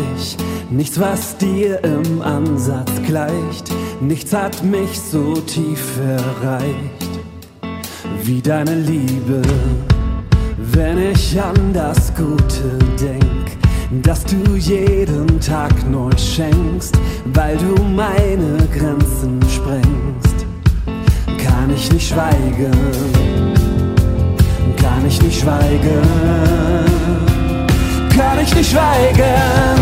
gleich, nichts, was dir im Ansatz gleicht, nichts hat mich so tief erreicht wie deine Liebe. Wenn ich an das Gute denk, das du jeden Tag neu schenkst, weil du meine Grenzen sprengst, kann ich nicht schweigen, kann ich nicht schweigen, kann ich nicht schweigen.